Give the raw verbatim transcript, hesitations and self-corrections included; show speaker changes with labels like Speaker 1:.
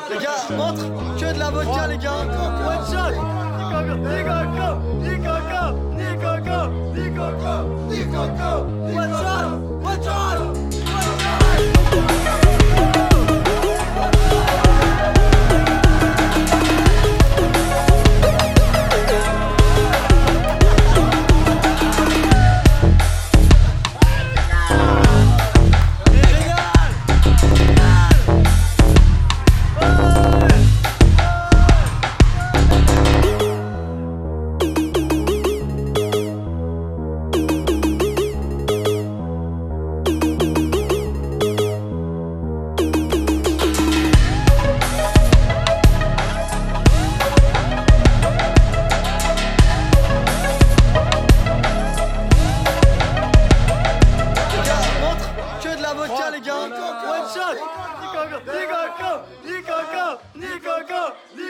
Speaker 1: Les gars, montre que de la vodka, les gars. One shot. Ni coco, ni coco, ni coco, ni coco, ni coco. One shot, one shot. Vodka, les gars. One shot. Ni coco, ni coco, ni coco, ni coco, ni